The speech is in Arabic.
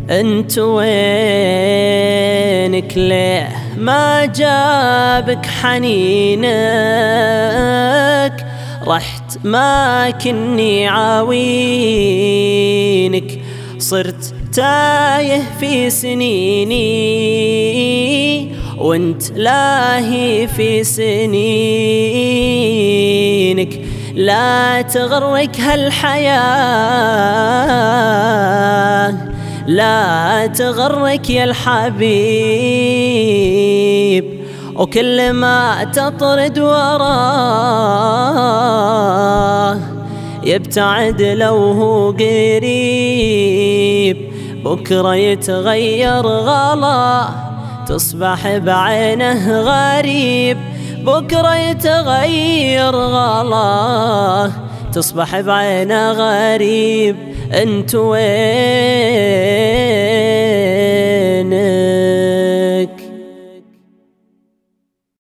انت وينك ليه ما جابك حنينك؟ رحت ما كني عاوينك، صرت تايه في سنيني وانت لاهي في سنينك. لا تغرك هالحياة، لا تغرك يا الحبيب، وكل ما تطرد وراه يبتعد لو هو قريب. بكرة يتغير غلا تصبح بعينه غريب، بكرة يتغير غلا تصبح بعينه غريب. انت وين